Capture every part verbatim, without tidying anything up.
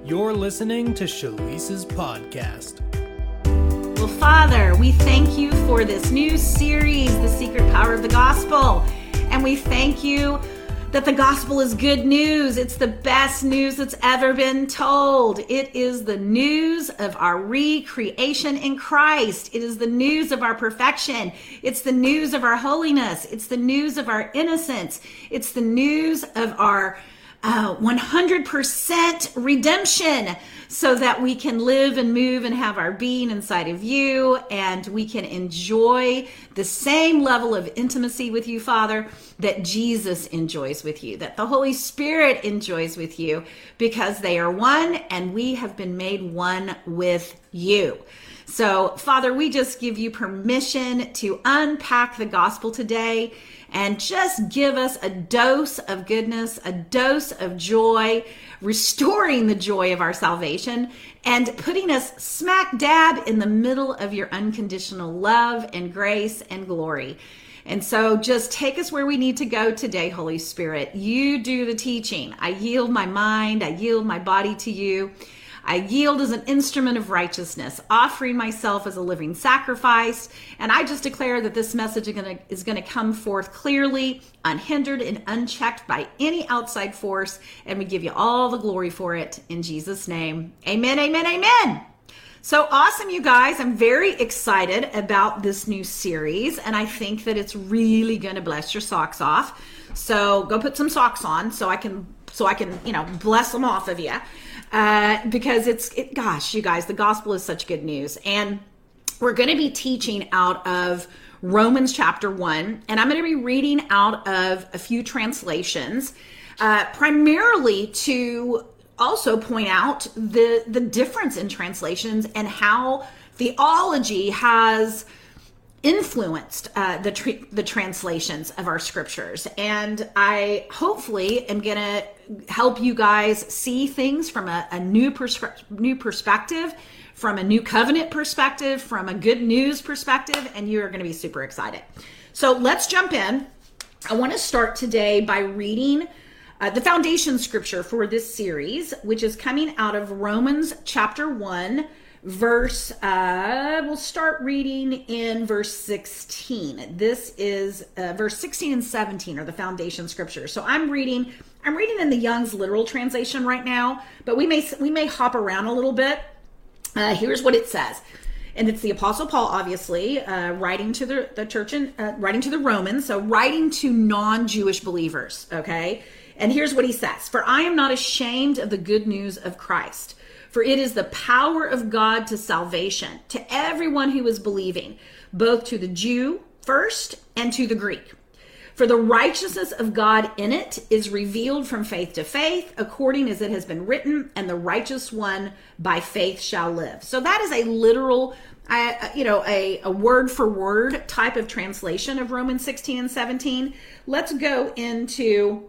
You're listening to Shalice's podcast. Well, Father, we thank you for this new series, The Secret Power of the Gospel. And we thank you that the gospel is good news. It's the best news that's ever been told. It is the news of our recreation in Christ. It is the news of our perfection. It's the news of our holiness. It's the news of our innocence. It's the news of our uh, one hundred percent redemption, so that we can live and move and have our being inside of you, and we can enjoy the same level of intimacy with you, Father, that Jesus enjoys with you, that the Holy Spirit enjoys with you, because they are one and we have been made one with you. So, Father, we just give you permission to unpack the gospel today and just give us a dose of goodness, a dose of joy, restoring the joy of our salvation, and putting us smack dab in the middle of your unconditional love and grace and glory. And so just take us where we need to go today, Holy Spirit. You do the teaching. I yield my mind. I yield my body to you. I yield as an instrument of righteousness, offering myself as a living sacrifice. And I just declare that this message is going to, is going to come forth clearly, unhindered and unchecked by any outside force. And we give you all the glory for it in Jesus' name. Amen, amen, amen. So awesome, you guys. I'm very excited about this new series, and I think that it's really going to bless your socks off. So go put some socks on so I can, so I can, you know, bless them off of you. Uh, because it's, it, gosh, you guys, the gospel is such good news. And we're going to be teaching out of Romans chapter one, and I'm going to be reading out of a few translations, uh, primarily to also point out the, the difference in translations and how theology has influenced uh, the tr- the translations of our scriptures. And I hopefully am going to help you guys see things from a, a new, pers- new perspective, from a new covenant perspective, from a good news perspective, and you're going to be super excited. So let's jump in. I want to start today by reading uh, the foundation scripture for this series, which is coming out of Romans chapter one, verse, uh, we'll start reading in verse sixteen. This is uh, verse sixteen and seventeen are the foundation scriptures. So I'm reading, I'm reading in the Young's literal translation right now, but we may, we may hop around a little bit. Uh, here's what it says. And it's the Apostle Paul, obviously, uh, writing to the, the church and uh, writing to the Romans. So writing to non-Jewish believers. Okay. And here's what he says. For I am not ashamed of the good news of Christ, for it is the power of God to salvation, to everyone who is believing, both to the Jew first and to the Greek. For the righteousness of God in it is revealed from faith to faith, according as it has been written, and the righteous one by faith shall live. So that is a literal, uh, you know, a, a word for word type of translation of Romans sixteen and seventeen. Let's go into...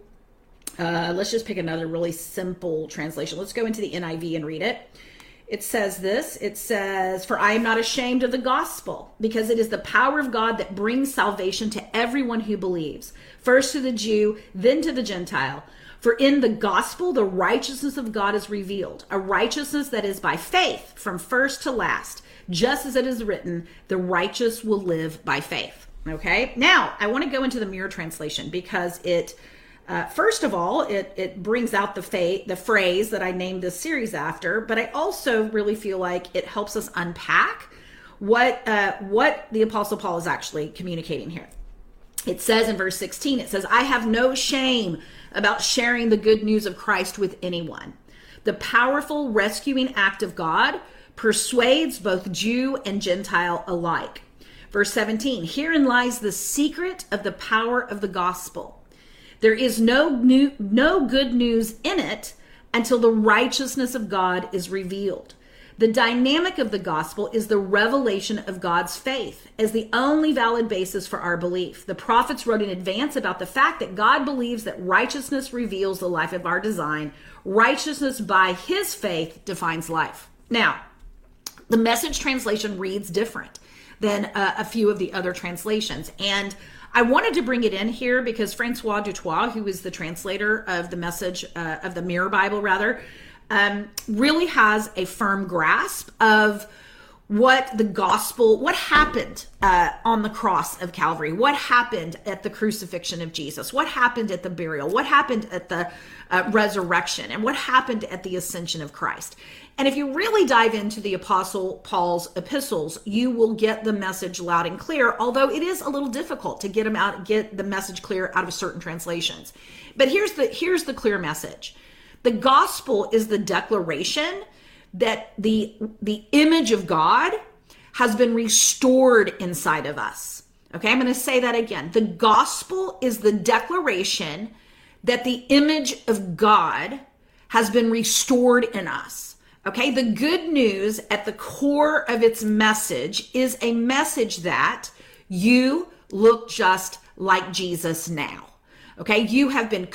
Uh, let's just pick another really simple translation. Let's go into the N I V and read it. It says this. It says, for I am not ashamed of the gospel, because it is the power of God that brings salvation to everyone who believes, first to the Jew, then to the Gentile. For in the gospel, the righteousness of God is revealed, a righteousness that is by faith from first to last, just as it is written, the righteous will live by faith. Okay. Now I want to go into the Mirror translation because it Uh, first of all, it, it brings out the fa- the phrase that I named this series after, but I also really feel like it helps us unpack what uh, what the Apostle Paul is actually communicating here. It says in verse sixteen, it says, I have no shame about sharing the good news of Christ with anyone. The powerful rescuing act of God persuades both Jew and Gentile alike. Verse seventeen, herein lies the secret of the power of the gospel. There is no new, no good news in it until the righteousness of God is revealed. The dynamic of the gospel is the revelation of God's faith as the only valid basis for our belief. The prophets wrote in advance about the fact that God believes that righteousness reveals the life of our design. Righteousness by his faith defines life. Now, the Message translation reads different than uh, a few of the other translations. And I wanted to bring it in here because Francois du Toit, who is the translator of the Message, uh, of the Mirror Bible rather, um, really has a firm grasp of what the gospel, what happened uh, on the cross of Calvary, what happened at the crucifixion of Jesus, what happened at the burial, what happened at the uh, resurrection, and what happened at the ascension of Christ. And if you really dive into the Apostle Paul's epistles, you will get the message loud and clear, although it is a little difficult to get them out, get the message clear out of certain translations. But here's the here's the clear message. The gospel is the declaration that the the image of God has been restored inside of us. Okay, I'm going to say that again. The gospel is the declaration that the image of God has been restored in us. Okay, the good news at the core of its message is a message that you look just like Jesus now. Okay, you have been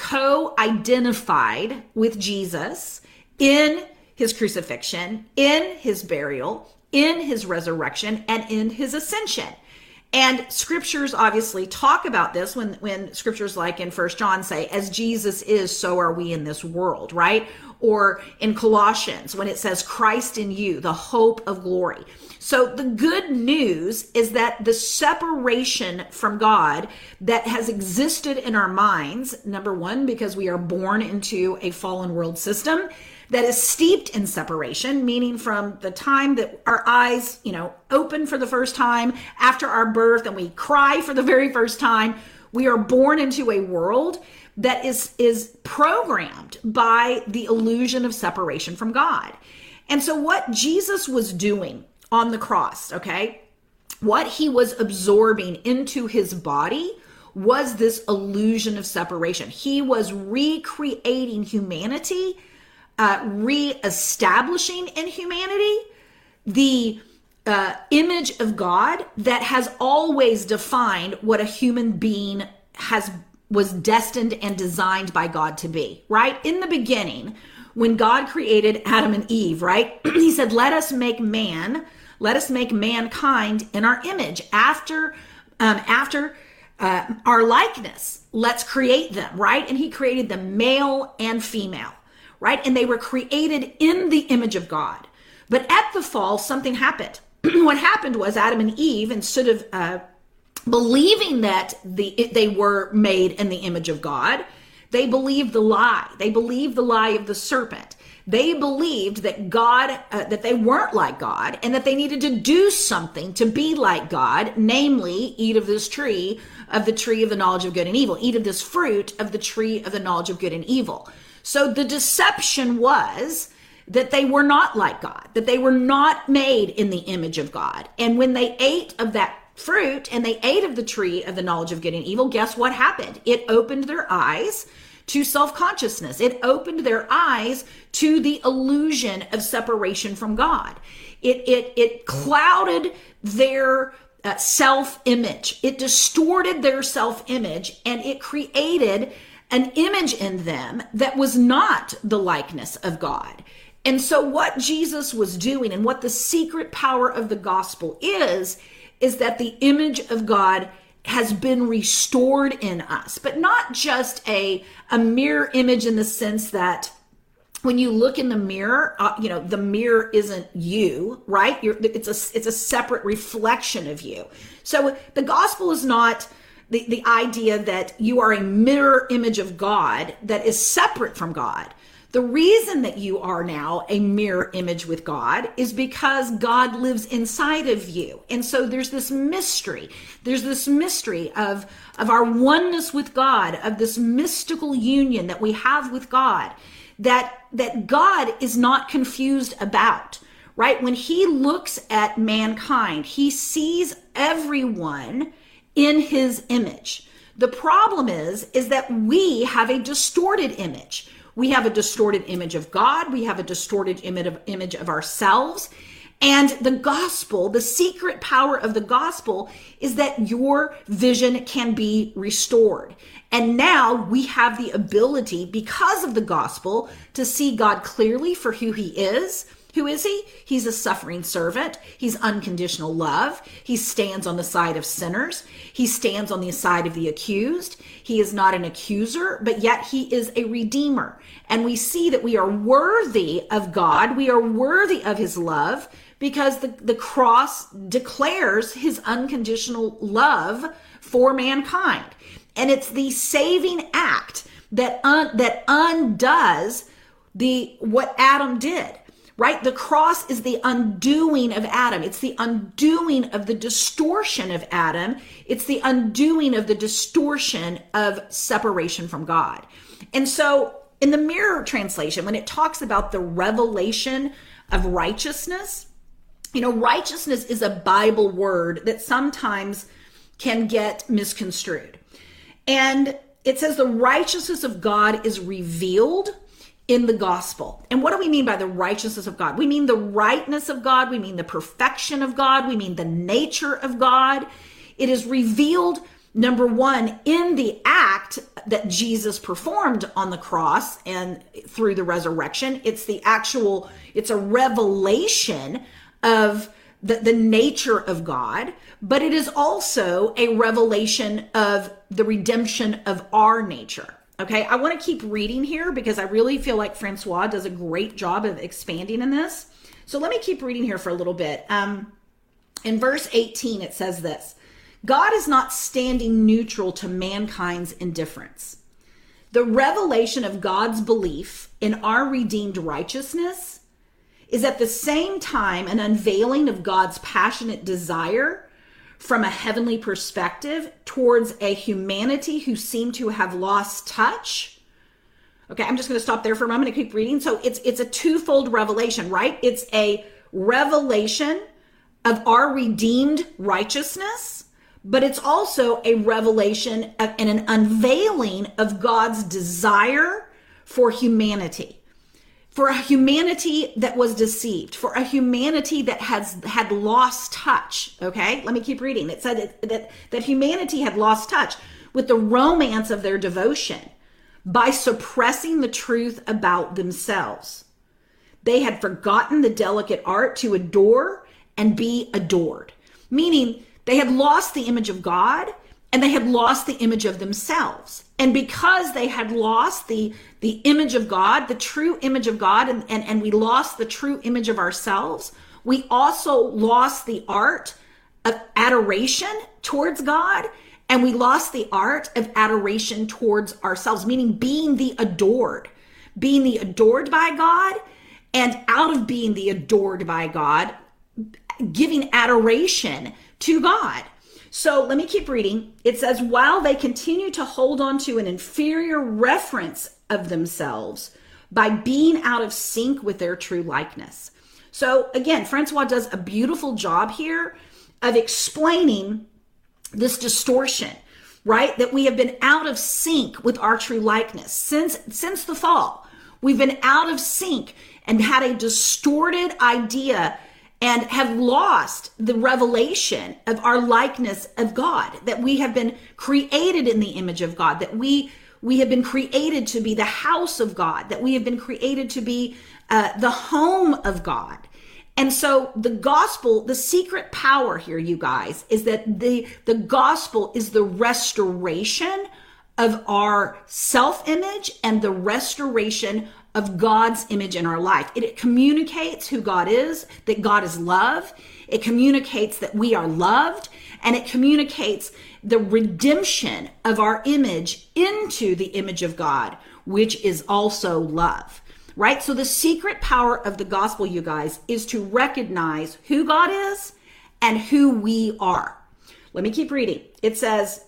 co-identified with Jesus in his crucifixion, in his burial, in his resurrection, and in his ascension. And scriptures obviously talk about this when, when scriptures like in First John say, as Jesus is, so are we in this world, right? Or in Colossians, when it says Christ in you, the hope of glory. So the good news is that the separation from God that has existed in our minds, number one, because we are born into a fallen world system that is steeped in separation, meaning from the time that our eyes, you know, open for the first time after our birth and we cry for the very first time, we are born into a world that is, is programmed by the illusion of separation from God. And so what Jesus was doing on the cross, okay, what he was absorbing into his body was this illusion of separation. He was recreating humanity, uh, re-establishing in humanity the uh, image of God that has always defined what a human being has was destined and designed by God to be, right? In the beginning, when God created Adam and Eve, right? He said, let us make man, let us make mankind in our image after, um, after uh, our likeness. Let's create them, right? And he created them male and female, right? And they were created in the image of God. But at the fall, something happened. What happened was Adam and Eve, instead of uh, believing that the they were made in the image of God, they believed the lie. They believed the lie of the serpent. They believed that God, uh, that they weren't like God, and that they needed to do something to be like God, namely eat of this tree, of the tree of the knowledge of good and evil, eat of this fruit of the tree of the knowledge of good and evil. So the deception was that they were not like God, that they were not made in the image of God. And when they ate of that fruit and they ate of the tree of the knowledge of good and evil, guess what happened? It opened their eyes to self-consciousness. It opened their eyes to the illusion of separation from God. It, it, it clouded their uh, self-image. It distorted their self-image, and it created an image in them that was not the likeness of God. And so what Jesus was doing, and what the secret power of the gospel is, is that the image of God has been restored in us, but not just a, a mirror image in the sense that when you look in the mirror, uh, you know, the mirror isn't you, right? You're, it's a, it's a separate reflection of you. So the gospel is not the, the idea that you are a mirror image of God that is separate from God. The reason that you are now a mirror image with God is because God lives inside of you. And so there's this mystery. There's this mystery of, of our oneness with God, of this mystical union that we have with God, that, that God is not confused about, right? When he looks at mankind, he sees everyone in his image. The problem is, is that we have a distorted image. We have a distorted image of God. We have a distorted image of, image of ourselves. And the gospel, the secret power of the gospel is that your vision can be restored. And now we have the ability, because of the gospel, to see God clearly for who he is, Who is he? He's a suffering servant. He's unconditional love. He stands on the side of sinners. He stands on the side of the accused. He is not an accuser, but yet he is a redeemer. And we see that we are worthy of God. We are worthy of his love because the, the cross declares his unconditional love for mankind. And it's the saving act that un, that undoes the what Adam did. Right? The cross is the undoing of Adam. It's the undoing of the distortion of Adam. It's the undoing of the distortion of separation from God. And so in the Mirror translation, when it talks about the revelation of righteousness, you know, righteousness is a Bible word that sometimes can get misconstrued. And it says the righteousness of God is revealed in the gospel. And what do we mean by the righteousness of God? We mean the rightness of God. We mean the perfection of God. We mean the nature of God. It is revealed, number one, in the act that Jesus performed on the cross and through the resurrection. It's the actual, it's a revelation of the, the nature of God, but it is also a revelation of the redemption of our nature. Okay, I want to keep reading here because I really feel like Francois does a great job of expanding in this. So let me keep reading here for a little bit. Um, in verse eighteen, it says this: God is not standing neutral to mankind's indifference. The revelation of God's belief in our redeemed righteousness is at the same time an unveiling of God's passionate desire from a heavenly perspective towards a humanity who seem to have lost touch. Okay, I'm just going to stop there for a moment and keep reading. So it's it's a twofold revelation, right? It's a revelation of our redeemed righteousness, but it's also a revelation of, and an unveiling of God's desire for humanity. For a humanity that was deceived, for a humanity that has had lost touch. Okay, let me keep reading. It said that, that, that humanity had lost touch with the romance of their devotion by suppressing the truth about themselves. They had forgotten the delicate art to adore and be adored, meaning they had lost the image of God and they had lost the image of themselves. And because they had lost the, the image of God, the true image of God, and, and, and we lost the true image of ourselves, we also lost the art of adoration towards God, and we lost the art of adoration towards ourselves, meaning being the adored, being the adored by God, and out of being the adored by God, giving adoration to God. So let me keep reading. It says, while they continue to hold on to an inferior reference of themselves by being out of sync with their true likeness. So again, Francois does a beautiful job here of explaining this distortion, right? That we have been out of sync with our true likeness since, since the fall. We've been out of sync and had a distorted idea and have lost the revelation of our likeness of God, that we have been created in the image of God, that we we have been created to be the house of God, that we have been created to be uh, the home of God. And so the gospel, the secret power here, you guys, is that the, the gospel is the restoration of our self-image and the restoration of God's image in our life. It, it communicates who God is, that God is love. It communicates that we are loved, and it communicates the redemption of our image into the image of God, which is also love, right? So the secret power of the gospel, you guys, is to recognize who God is and who we are. Let me keep reading. It says,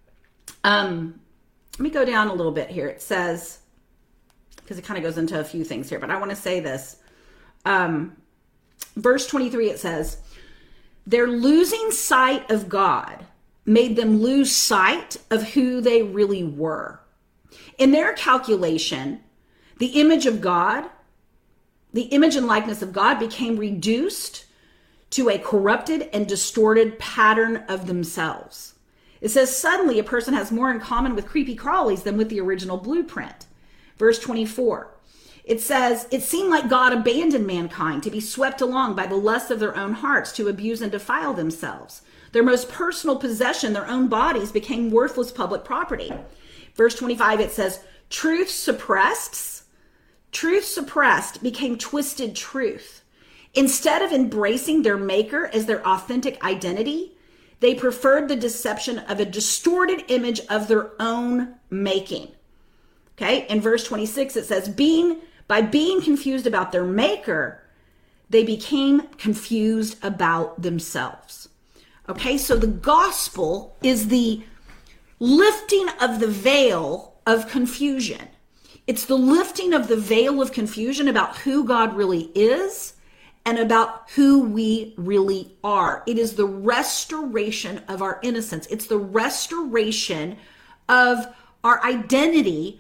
um, let me go down a little bit here. It says, because it kind of goes into a few things here, but I want to say this. Um, verse twenty-three, it says, their losing sight of God made them lose sight of who they really were. In their calculation, the image of God, the image and likeness of God became reduced to a corrupted and distorted pattern of themselves. It says, suddenly a person has more in common with creepy crawlies than with the original blueprint. Verse twenty-four, It says, it seemed like God abandoned mankind to be swept along by the lust of their own hearts to abuse and defile themselves. Their most personal possession, their own bodies, became worthless public property. Verse twenty-five, it says, truth suppressed, truth suppressed became twisted truth. Instead of embracing their maker as their authentic identity, they preferred the deception of a distorted image of their own making. Okay, in verse twenty-six, it says, being by being confused about their maker, they became confused about themselves. Okay, so the gospel is the lifting of the veil of confusion. It's the lifting of the veil of confusion about who God really is and about who we really are. It is the restoration of our innocence. It's the restoration of our identity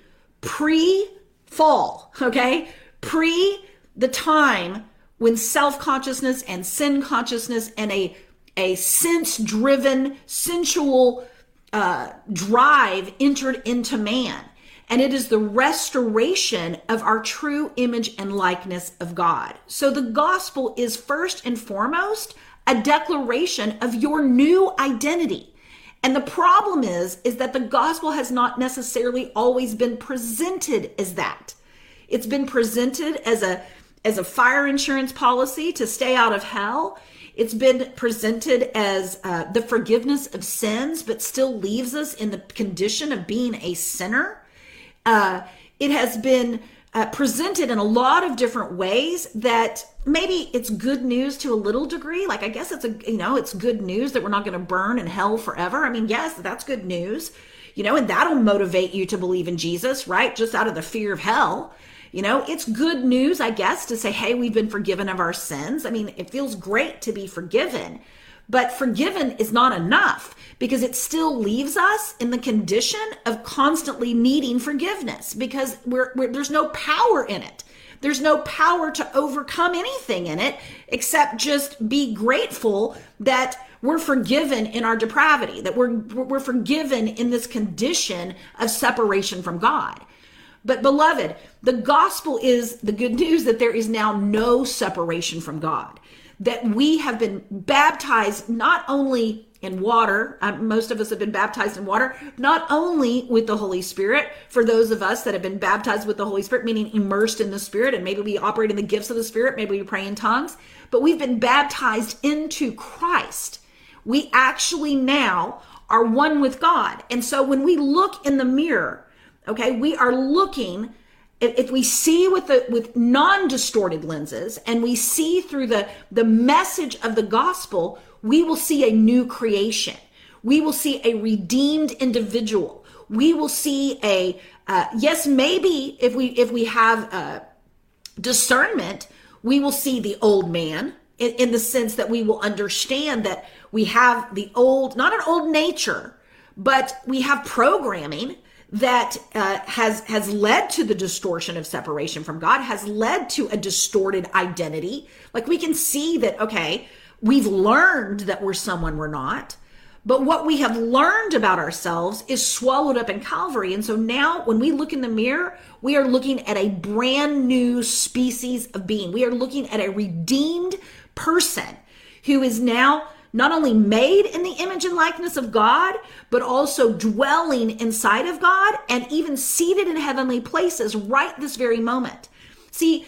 pre-fall, okay? Pre the time when self-consciousness and sin consciousness and a, a sense-driven, sensual uh, drive entered into man. And it is the restoration of our true image and likeness of God. So the gospel is first and foremost a declaration of your new identity. And the problem is, is that the gospel has not necessarily always been presented as that. It's been presented as a, as a fire insurance policy to stay out of hell. It's been presented as uh, the forgiveness of sins, but still leaves us in the condition of being a sinner. Uh, it has been uh, presented in a lot of different ways that maybe it's good news to a little degree. Like, I guess it's a, you know, it's good news that we're not going to burn in hell forever. I mean, yes, that's good news, you know, and that'll motivate you to believe in Jesus, right? Just out of the fear of hell. You know, it's good news, I guess, to say, hey, we've been forgiven of our sins. I mean, it feels great to be forgiven, but forgiven is not enough because it still leaves us in the condition of constantly needing forgiveness because we're, we're there's no power in it. There's no power to overcome anything in it except just be grateful that we're forgiven in our depravity, that we're we're forgiven in this condition of separation from God. But beloved, the gospel is the good news that there is now no separation from God, that we have been baptized not only in water, uh, most of us have been baptized in water, not only with the Holy Spirit, for those of us that have been baptized with the Holy Spirit, meaning immersed in the Spirit, and maybe we operate in the gifts of the Spirit, maybe we pray in tongues, but we've been baptized into Christ. We actually now are one with God. And so when we look in the mirror, okay, we are looking, if we see with the with non-distorted lenses and we see through the, the message of the gospel, we will see a new creation. We will see a redeemed individual. We will see a, uh, yes, maybe if we if we have uh, discernment, we will see the old man in, in the sense that we will understand that we have the old, not an old nature, but we have programming that uh, has has led to the distortion of separation from God, has led to a distorted identity. Like we can see that, okay, we've learned that we're someone we're not, but what we have learned about ourselves is swallowed up in Calvary. And so now when we look in the mirror, we are looking at a brand new species of being. We are looking at a redeemed person who is now not only made in the image and likeness of God, but also dwelling inside of God and even seated in heavenly places right this very moment. See,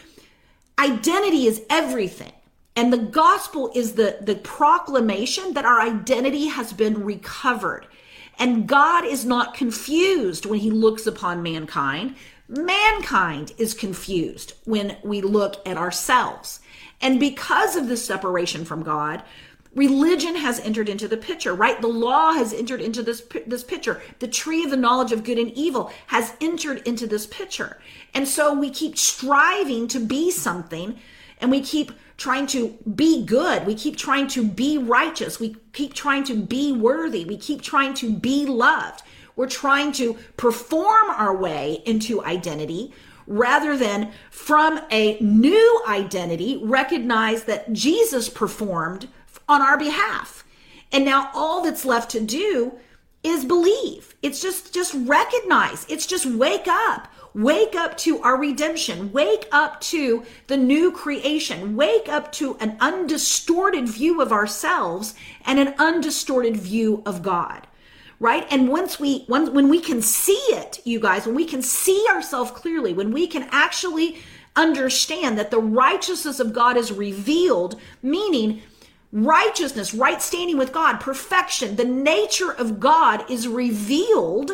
identity is everything. And the gospel is the, the proclamation that our identity has been recovered. And God is not confused when he looks upon mankind. Mankind is confused when we look at ourselves. And because of this separation from God, religion has entered into the picture, right? The law has entered into this, this picture. The tree of the knowledge of good and evil has entered into this picture. And so we keep striving to be something, and we keep trying to be good. We keep trying to be righteous. We keep trying to be worthy. We keep trying to be loved. We're trying to perform our way into identity rather than from a new identity, recognize that Jesus performed on our behalf. And now all that's left to do is believe. It's just, just recognize. It's just wake up. Wake up to our redemption. Wake up to the new creation. Wake up to an undistorted view of ourselves and an undistorted view of God, right? And once we, when, when we can see it, you guys, when we can see ourselves clearly, when we can actually understand that the righteousness of God is revealed, meaning righteousness, right standing with God, perfection, the nature of God is revealed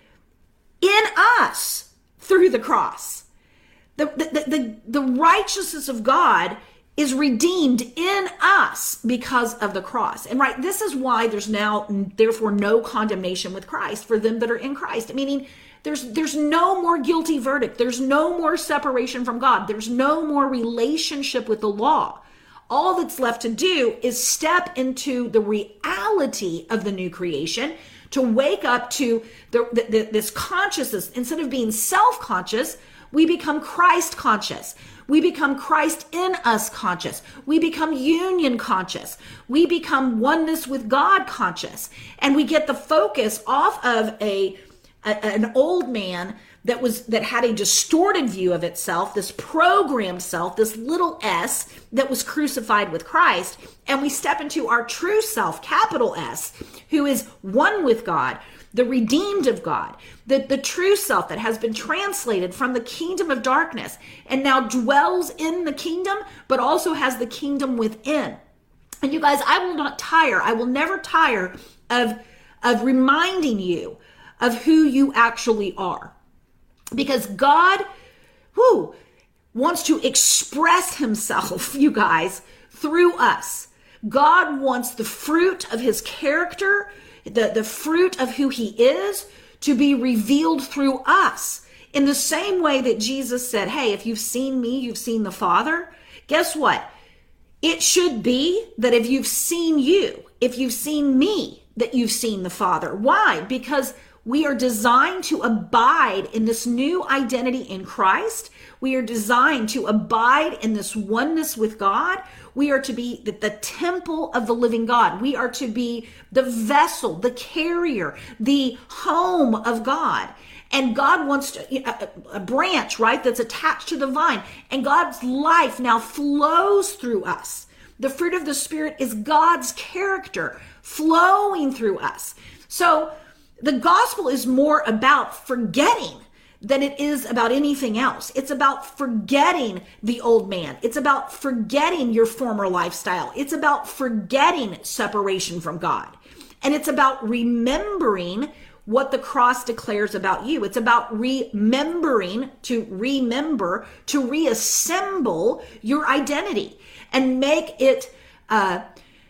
in us through the cross. The, the, the, the righteousness of God is redeemed in us because of the cross. And right, this is why there's now therefore no condemnation with Christ for them that are in Christ. Meaning there's there's no more guilty verdict. There's no more separation from God. There's no more relationship with the law. All that's left to do is step into the reality of the new creation, to wake up to the, the, this consciousness. Instead of being self-conscious, we become Christ conscious. We become Christ in us conscious. We become union conscious. We become oneness with God conscious. And we get the focus off of a, a an old man that was that had a distorted view of itself, this programmed self, this little s that was crucified with Christ, and we step into our true self, capital S, who is one with God, the redeemed of God, the, the true self that has been translated from the kingdom of darkness and now dwells in the kingdom, but also has the kingdom within. And you guys, I will not tire, I will never tire of, of reminding you of who you actually are. Because God, whoo, wants to express himself, you guys, through us. God wants the fruit of his character, the, the fruit of who he is, to be revealed through us. In the same way that Jesus said, hey, if you've seen me, you've seen the Father. Guess what? It should be that if you've seen you, if you've seen me, that you've seen the Father. Why? Because we are designed to abide in this new identity in Christ. We are designed to abide in this oneness with God. We are to be the, the temple of the living God. We are to be the vessel, the carrier, the home of God. And God wants to, a, a branch, right, that's attached to the vine. And God's life now flows through us. The fruit of the Spirit is God's character flowing through us. So the gospel is more about forgetting than it is about anything else. It's about forgetting the old man. It's about forgetting your former lifestyle. It's about forgetting separation from God. And it's about remembering what the cross declares about you. It's about remembering, to remember, to reassemble your identity and make it uh,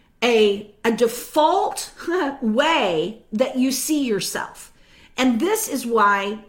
a, a default way that you see yourself. And this is why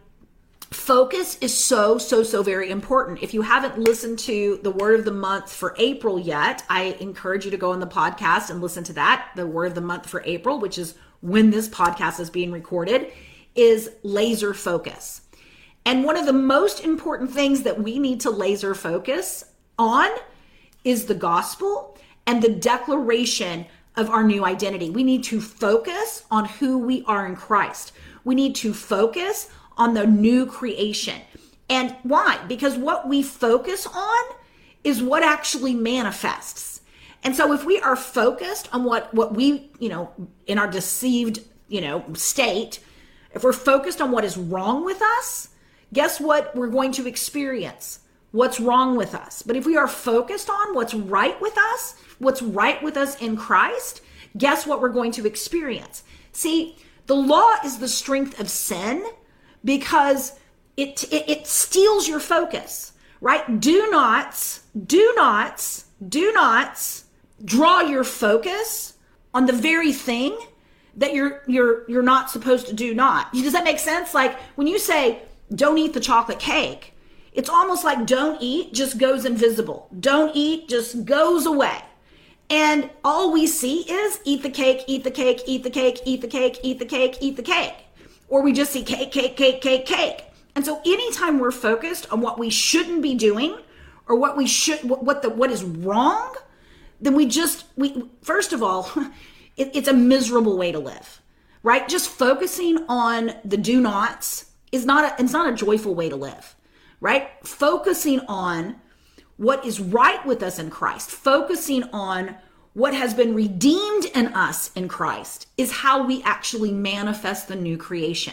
focus is so, so, so very important. If you haven't listened to the word of the month for April yet, I encourage you to go on the podcast and listen to that. The word of the month for April, which is when this podcast is being recorded, is laser focus. And one of the most important things that we need to laser focus on is the gospel and the declaration of our new identity. We need to focus on who we are in Christ. We need to focus on the new creation. And why? Because what we focus on is what actually manifests. And so if we are focused on what, what we, you know, in our deceived, you know, state, if we're focused on what is wrong with us, guess what we're going to experience? What's wrong with us. But if we are focused on what's right with us, what's right with us in Christ, guess what we're going to experience? See, the law is the strength of sin because it, it, it steals your focus, right? Do nots, do nots, do nots draw your focus on the very thing that you're you're you're not supposed to do not. Does that make sense? Like when you say, don't eat the chocolate cake, it's almost like don't eat just goes invisible. Don't eat just goes away. And all we see is eat the cake, eat the cake, eat the cake, eat the cake, eat the cake, eat the cake. Or we just see cake, cake, cake, cake, cake. And so anytime we're focused on what we shouldn't be doing or what we should, what, what the what is wrong, then we just, we first of all, it, it's a miserable way to live, right? Just focusing on the do nots is not a, it's not a joyful way to live, right? Focusing on what is right with us in Christ, focusing on what has been redeemed in us in Christ is how we actually manifest the new creation.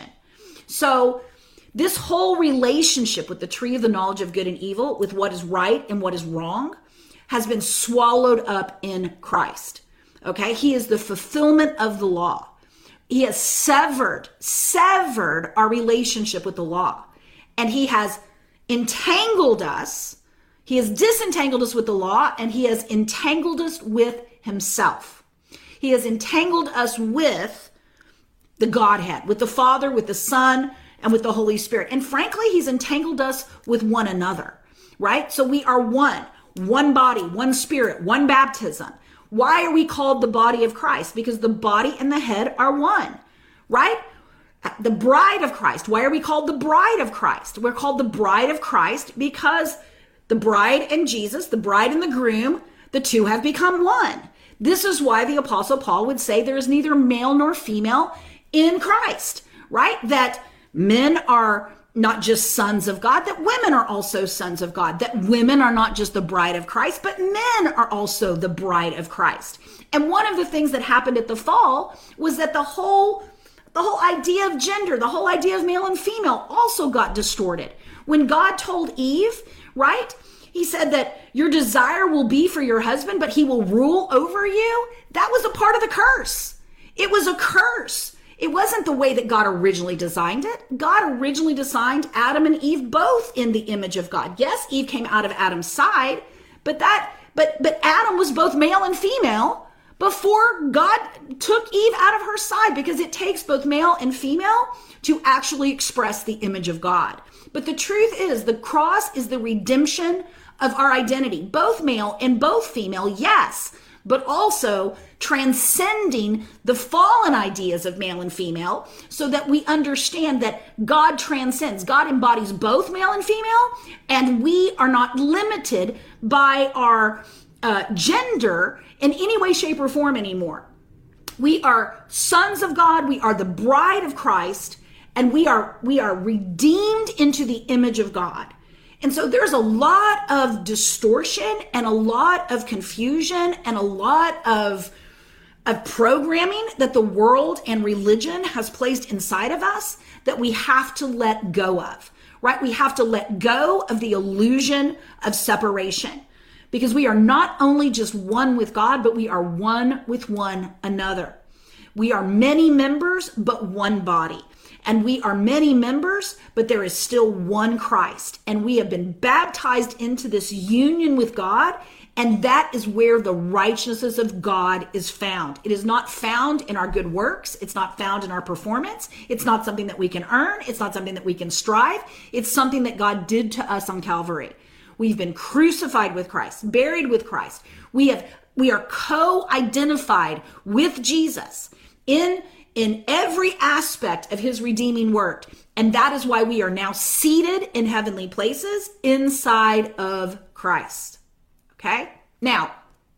So this whole relationship with the tree of the knowledge of good and evil, with what is right and what is wrong, has been swallowed up in Christ. Okay? He is the fulfillment of the law. He has severed, severed our relationship with the law. And he has entangled us. He has disentangled us with the law, and he has entangled us with himself. He has entangled us with the Godhead, with the Father, with the Son, and with the Holy Spirit. And frankly, he's entangled us with one another, right? So we are one, one body, one spirit, one baptism. Why are we called the body of Christ? Because the body and the head are one, right? The bride of Christ. Why are we called the bride of Christ? We're called the bride of Christ because the bride and Jesus, the bride and the groom, the two have become one. This is why the Apostle Paul would say there is neither male nor female in Christ, right? That men are not just sons of God, that women are also sons of God, that women are not just the bride of Christ, but men are also the bride of Christ. And one of the things that happened at the fall was that the whole, the whole idea of gender, the whole idea of male and female also got distorted. When God told Eve, right, he said that your desire will be for your husband, but he will rule over you. That was a part of the curse. It was a curse. It wasn't the way that God originally designed it. God originally designed Adam and Eve both in the image of God. Yes, Eve came out of Adam's side, but that, but, but Adam was both male and female before God took Eve out of her side, because it takes both male and female to actually express the image of God. But the truth is, the cross is the redemption of our identity, both male and both female, yes, but also transcending the fallen ideas of male and female so that we understand that God transcends. God embodies both male and female, and we are not limited by our uh, gender in any way, shape, or form anymore. We are sons of God. We are the bride of Christ, and we are we are redeemed into the image of God. And so there's a lot of distortion and a lot of confusion and a lot of, of programming that the world and religion has placed inside of us that we have to let go of, right? We have to let go of the illusion of separation, because we are not only just one with God, but we are one with one another. We are many members, but one body. And we are many members, but there is still one Christ. And we have been baptized into this union with God. And that is where the righteousness of God is found. It is not found in our good works. It's not found in our performance. It's not something that we can earn. It's not something that we can strive. It's something that God did to us on Calvary. We've been crucified with Christ, buried with Christ. We have, we are co-identified with Jesus in in every aspect of his redeeming work. And that is why we are now seated in heavenly places inside of Christ. Okay? Now,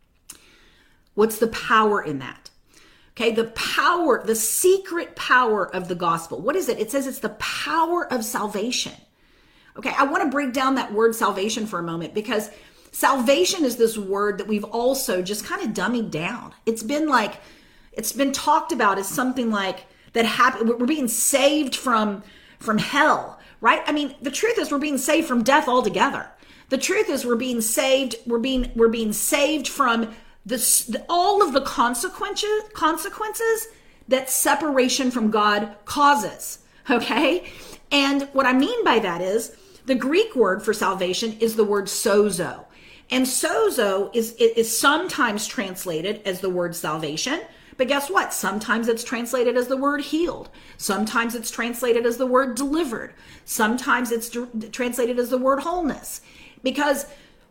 what's the power in that? Okay, the power, the secret power of the gospel. What is it? It says it's the power of salvation. Okay, I want to break down that word salvation for a moment, because salvation is this word that we've also just kind of dummied down. It's been like, It's been talked about as something like that happened. We're being saved from, from hell, right? I mean, the truth is we're being saved from death altogether. The truth is we're being saved. We're being, we're being saved from this, all of the consequences, consequences that separation from God causes. Okay. And what I mean by that is the Greek word for salvation is the word sozo. And sozo is, is sometimes translated as the word salvation. But guess what? Sometimes it's translated as the word healed. Sometimes it's translated as the word delivered. Sometimes it's translated as the word wholeness. Because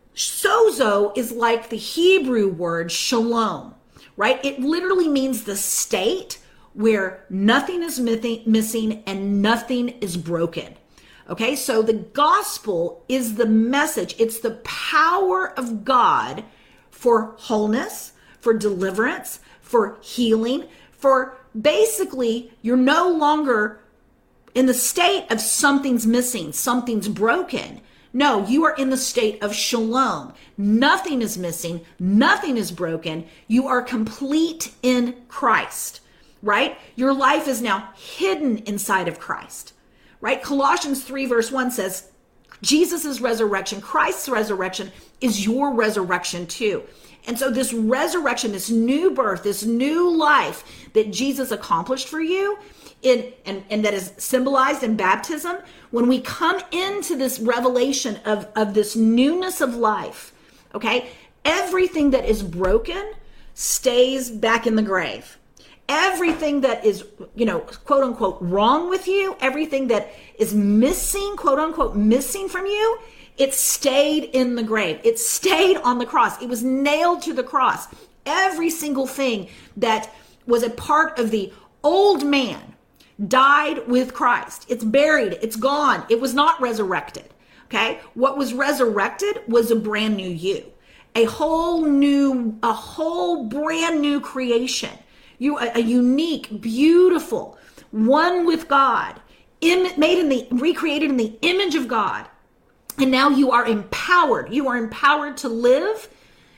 sozo is like the Hebrew word shalom, right? It literally means the state where nothing is missing and nothing is broken. Okay, so the gospel is the message. It's the power of God for wholeness, for deliverance, for healing, for basically you're no longer in the state of something's missing, something's broken. No, you are in the state of shalom. Nothing is missing. Nothing is broken. You are complete in Christ, right? Your life is now hidden inside of Christ, right? Colossians three verse one says, Jesus' resurrection, Christ's resurrection is your resurrection too. And so this resurrection, this new birth, this new life that Jesus accomplished for you, in and, and that is symbolized in baptism, when we come into this revelation of, of this newness of life, okay, everything that is broken stays back in the grave. Everything that is, you know, quote unquote, wrong with you, everything that is missing, quote unquote, missing from you, it stayed in the grave. It stayed on the cross. It was nailed to the cross. Every single thing that was a part of the old man died with Christ. It's buried. It's gone. It was not resurrected. Okay. What was resurrected was a brand new you, a whole new, a whole brand new creation. You are a unique, beautiful, one with God, im- made in the, recreated in the image of God. And now you are empowered. You are empowered to live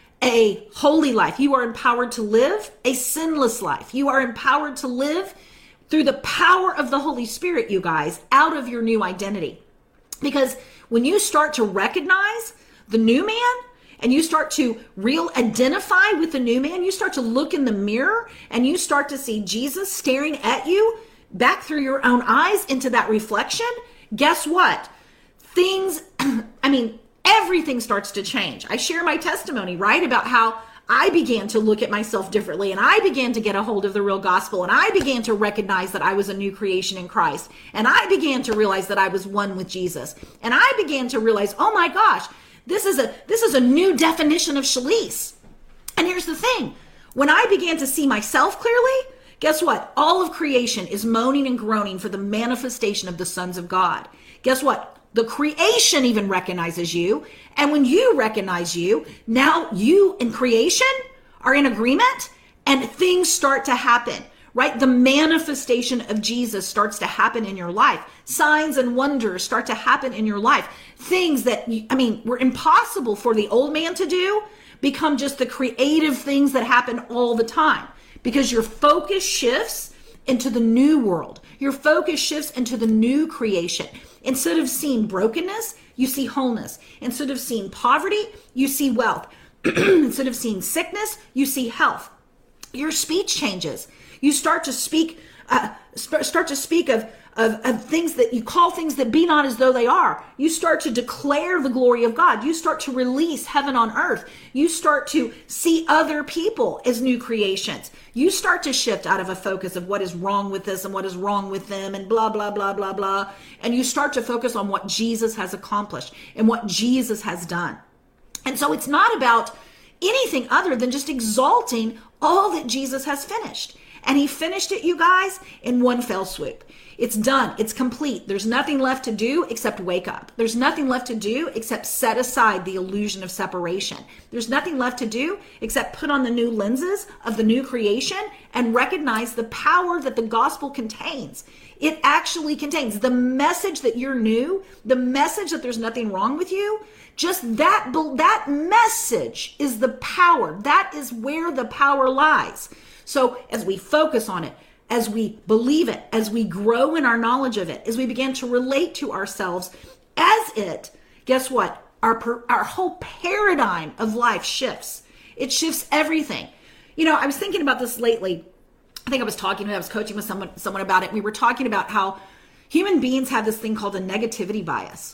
a holy life. You are empowered to live a sinless life. You are empowered to live through the power of the Holy Spirit, you guys, out of your new identity. Because when you start to recognize the new man and you start to real identify with the new man, you start to look in the mirror and you start to see Jesus staring at you back through your own eyes into that reflection. Guess what? Things, I mean, everything starts to change. I share my testimony, right? About how I began to look at myself differently and I began to get a hold of the real gospel and I began to recognize that I was a new creation in Christ. And I began to realize that I was one with Jesus. And I began to realize, oh my gosh, this is a, this is a new definition of Shalice. And here's the thing. When I began to see myself clearly, guess what? All of creation is moaning and groaning for the manifestation of the sons of God. Guess what? The creation even recognizes you. And when you recognize you, now you and creation are in agreement and things start to happen, right? The manifestation of Jesus starts to happen in your life. Signs and wonders start to happen in your life. Things that, I mean, were impossible for the old man to do become just the creative things that happen all the time because your focus shifts into the new world. Your focus shifts into the new creation. Instead of seeing brokenness, you see wholeness. Instead of seeing poverty, you see wealth. Instead of seeing sickness, you see health. Your speech changes. You start to speak, uh, sp- start to speak of, of, of things that you call things that be not as though they are. You start to declare the glory of God. You start to release heaven on earth. You start to see other people as new creations. You start to shift out of a focus of what is wrong with this and what is wrong with them and blah, blah, blah, blah, blah. And you start to focus on what Jesus has accomplished and what Jesus has done. And so it's not about anything other than just exalting all that Jesus has finished. And he finished it, you guys, in one fell swoop. It's done. It's complete. There's nothing left to do except wake up. There's nothing left to do except set aside the illusion of separation. There's nothing left to do except put on the new lenses of the new creation and recognize the power that the gospel contains. It actually contains the message that you're new, the message that there's nothing wrong with you. Just that, that message is the power. That is where the power lies. So as we focus on it, as we believe it, as we grow in our knowledge of it, as we begin to relate to ourselves as it, guess what? Our, our whole paradigm of life shifts. It shifts everything. You know, I was thinking about this lately. I think I was talking, I was coaching with someone, someone about it. We were talking about how human beings have this thing called a negativity bias.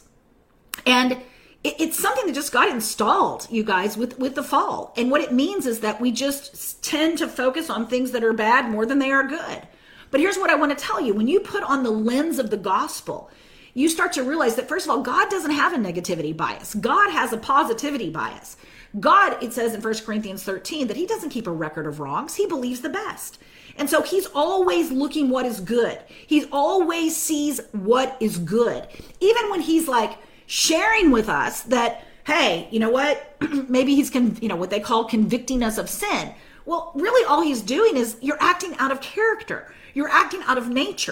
And it's something that just got installed, you guys, with, with the fall. And what it means is that we just tend to focus on things that are bad more than they are good. But here's what I want to tell you. When you put on the lens of the gospel, you start to realize that, first of all, God doesn't have a negativity bias. God has a positivity bias. God, it says in First Corinthians thirteen, that he doesn't keep a record of wrongs. He believes the best. And so he's always looking what is good. He always sees what is good. Even when he's like, sharing with us that, hey, you know what, maybe he's, con- you know, what they call convicting us of sin. Well, really all he's doing is you're acting out of character. You're acting out of nature.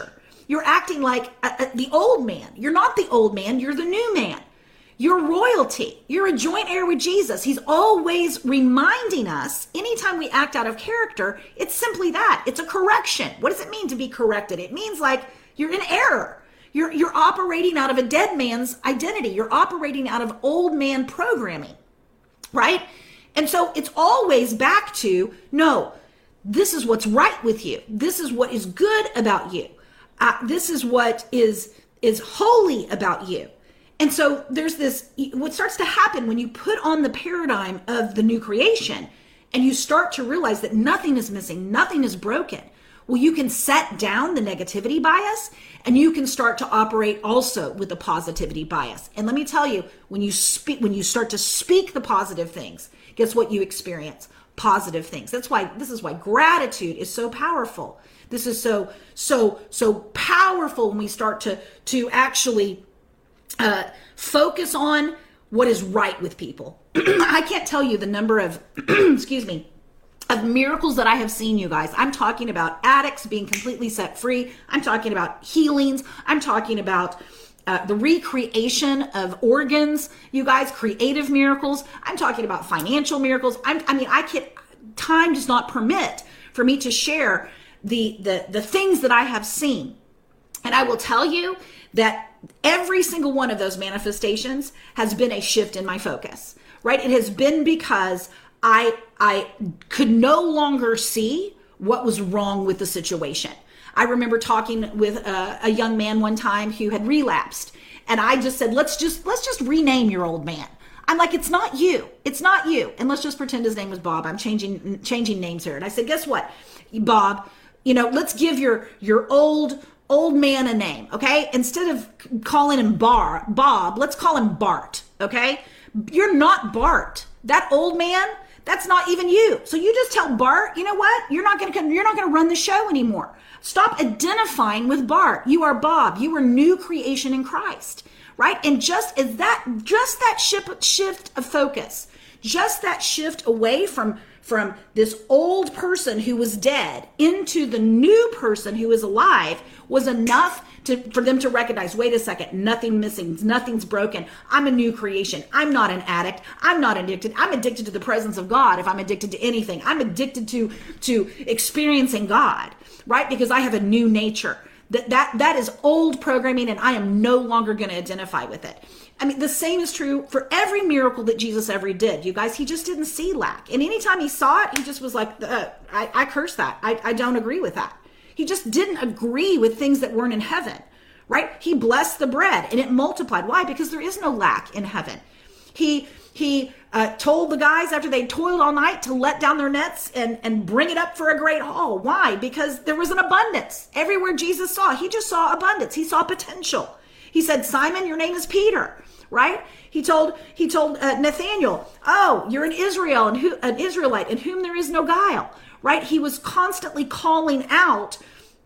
You're acting like a, a, the old man. You're not the old man. You're the new man. You're royalty. You're a joint heir with Jesus. He's always reminding us, anytime we act out of character, it's simply that. It's a correction. What does it mean to be corrected? It means like you're in error. You're, you're operating out of a dead man's identity. You're operating out of old man programming, right? And so it's always back to, no, this is what's right with you. This is what is good about you. Uh, this is what is, is holy about you. And so there's this, what starts to happen when you put on the paradigm of the new creation and you start to realize that nothing is missing, nothing is broken. Well, you can set down the negativity bias and you can start to operate also with the positivity bias. And let me tell you, when you speak, when you start to speak the positive things, guess what you experience? Positive things. That's why, this is why gratitude is so powerful. This is so, so, so powerful when we start to, to actually uh, focus on what is right with people. I can't tell you the number of, excuse me, of miracles that I have seen, you guys. I'm talking about addicts being completely set free. I'm talking about healings. I'm talking about uh, the recreation of organs, you guys, creative miracles. I'm talking about financial miracles. I'm, I mean, I can't, time does not permit for me to share the, the, the things that I have seen. And I will tell you that every single one of those manifestations has been a shift in my focus, right? It has been because I, I could no longer see what was wrong with the situation. I remember talking with a, a young man one time who had relapsed, and I just said, let's just, let's just rename your old man. I'm like, it's not you. It's not you. And let's just pretend his name was Bob. I'm changing, changing names here. And I said, guess what, Bob, you know, let's give your, your old, old man a name. Okay. Instead of calling him Bar, Bob, let's call him Bart. Okay. You're not Bart. That old man, that's not even you. So you just tell Bart, you know what? You're not going to, you're not going to run the show anymore. Stop identifying with Bart. You are Bob. You are new creation in Christ, right? And just as that, just that shift, shift of focus, just that shift away from, from this old person who was dead into the new person who is alive was enough to, for them to recognize, wait a second, nothing missing, nothing's broken. I'm a new creation. I'm not an addict. I'm not addicted. I'm addicted to the presence of God. If I'm addicted to anything, I'm addicted to, to experiencing God, right? Because I have a new nature. That, that, that is old programming, and I am no longer going to identify with it. I mean, the same is true for every miracle that Jesus ever did. You guys, he just didn't see lack. And anytime he saw it, he just was like, uh, I, I curse that. I, I don't agree with that. He just didn't agree with things that weren't in heaven, right? He blessed the bread and it multiplied. Why? Because there is no lack in heaven. He he uh, told the guys after they toiled all night to let down their nets and, and bring it up for a great haul. Why? Because there was an abundance. Everywhere Jesus saw, he just saw abundance. He saw potential. He said, Simon, your name is Peter, right? He told he told uh, Nathaniel, oh, you're an Israel and who, an Israelite in whom there is no guile, right? He was constantly calling out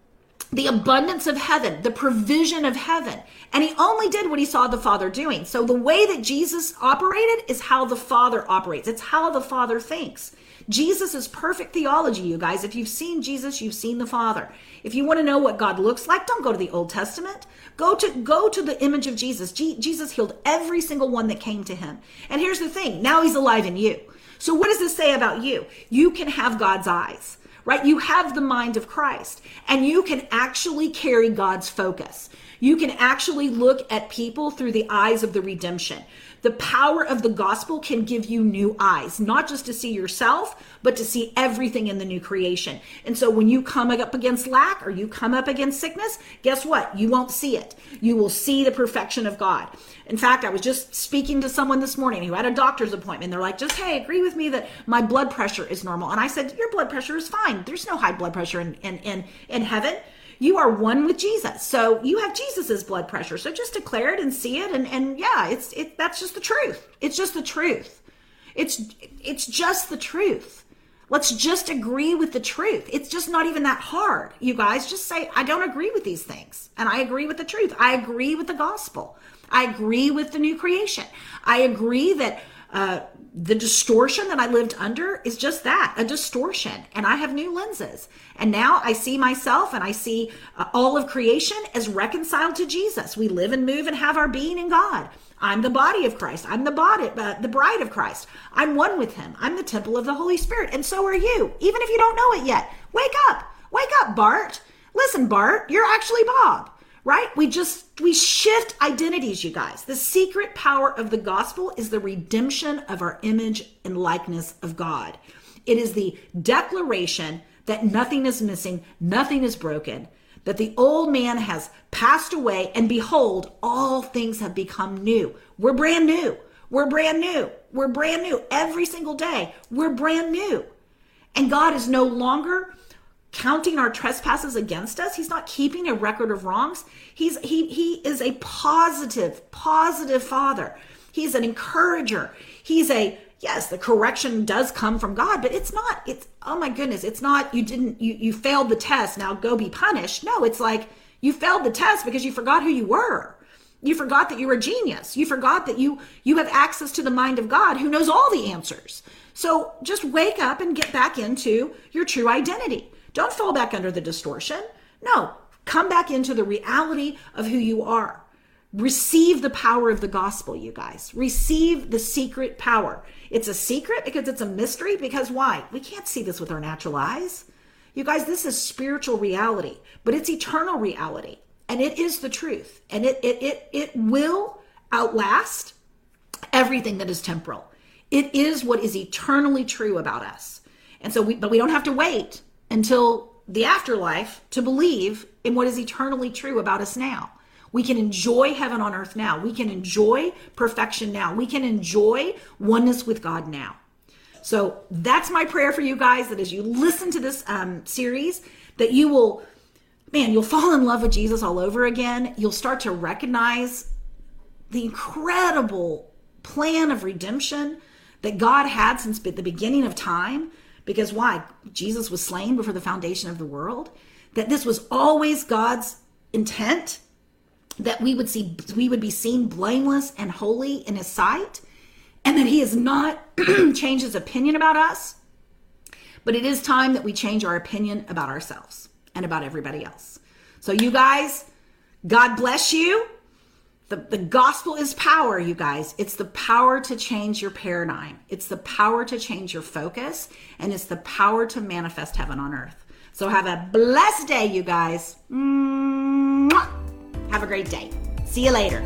the abundance of heaven, the provision of heaven. And he only did what he saw the Father doing. So the way that Jesus operated is how the Father operates. It's how the Father thinks. Jesus is perfect theology, you guys. If you've seen Jesus, you've seen the Father. If you want to know what God looks like, don't go to the Old Testament. Go to, go to the image of Jesus. G- Jesus healed every single one that came to him. And here's the thing. Now he's alive in you. So what does this say about you? You can have God's eyes. Right? You have the mind of Christ, and you can actually carry God's focus. You can actually look at people through the eyes of the redemption. The power of the gospel can give you new eyes, not just to see yourself, but to see everything in the new creation. And so when you come up against lack or you come up against sickness, guess what? You won't see it. You will see the perfection of God. In fact, I was just speaking to someone this morning who had a doctor's appointment. They're like, just, hey, agree with me that my blood pressure is normal. And I said, your blood pressure is fine. There's no high blood pressure in, in, in, in heaven. You are one with Jesus. So you have Jesus's blood pressure. So just declare it and see it. And, and yeah, it's, it, that's just the truth. It's just the truth. It's, it's just the truth. Let's just agree with the truth. It's just not even that hard. You guys just say, I don't agree with these things. And I agree with the truth. I agree with the gospel. I agree with the new creation. I agree that Uh, the distortion that I lived under is just that, a distortion. And I have new lenses. And now I see myself and I see uh, all of creation as reconciled to Jesus. We live and move and have our being in God. I'm the body of Christ. I'm the body, uh, the bride of Christ. I'm one with him. I'm the temple of the Holy Spirit. And so are you, even if you don't know it yet. Wake up. Wake up, Bart. Listen, Bart, you're actually Bob. Right? We just, we shift identities, you guys. The secret power of the gospel is the redemption of our image and likeness of God. It is the declaration that nothing is missing, nothing is broken, that the old man has passed away, and behold, all things have become new. We're brand new. We're brand new. We're brand new. Every single day, we're brand new. And God is no longer counting our trespasses against us. He's not keeping a record of wrongs. He's he he is a positive, positive father. He's an encourager. He's a, yes, the correction does come from God, but it's not, it's, oh my goodness, it's not, you didn't, you, you failed the test, now go be punished. No, it's like, you failed the test because you forgot who you were. You forgot that you were a genius. You forgot that you, you have access to the mind of God who knows all the answers. So just wake up and get back into your true identity. Don't fall back under the distortion. No, come back into the reality of who you are. Receive the power of the gospel, you guys. Receive the secret power. It's a secret because it's a mystery. Because why? We can't see this with our natural eyes. You guys, this is spiritual reality, but it's eternal reality. And it is the truth. And it it it it will outlast everything that is temporal. It is what is eternally true about us. And so we, but we don't have to wait until the afterlife to believe in what is eternally true about us now. We can enjoy heaven on earth now. We can enjoy perfection now. We can enjoy oneness with God now. So that's my prayer for you guys, that as you listen to this um, series, that you will, man, you'll fall in love with Jesus all over again. You'll start to recognize the incredible plan of redemption that God had since the beginning of time. Because why? Jesus was slain before the foundation of the world. That this was always God's intent, that we would see, we would be seen blameless and holy in his sight, and that he has not changed his opinion about us. But it is time that we change our opinion about ourselves and about everybody else. So you guys, God bless you. The, the gospel is power, you guys. It's the power to change your paradigm. It's the power to change your focus. And it's the power to manifest heaven on earth. So have a blessed day, you guys. Mwah! Have a great day. See you later.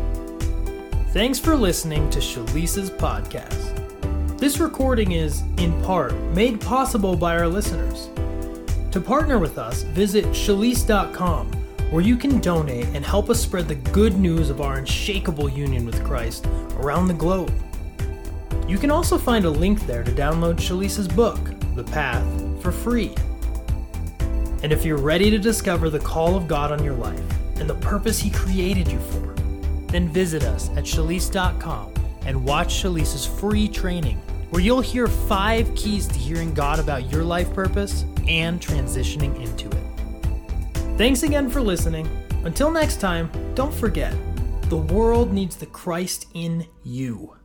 Thanks for listening to Shalisa's podcast. This recording is, in part, made possible by our listeners. To partner with us, visit shalise dot com, where you can donate and help us spread the good news of our unshakable union with Christ around the globe. You can also find a link there to download Shalisa's book, The Path, for free. And if you're ready to discover the call of God on your life and the purpose he created you for, then visit us at shalise dot com and watch Shalisa's free training, where you'll hear five keys to hearing God about your life purpose and transitioning into it. Thanks again for listening. Until next time, don't forget, the world needs the Christ in you.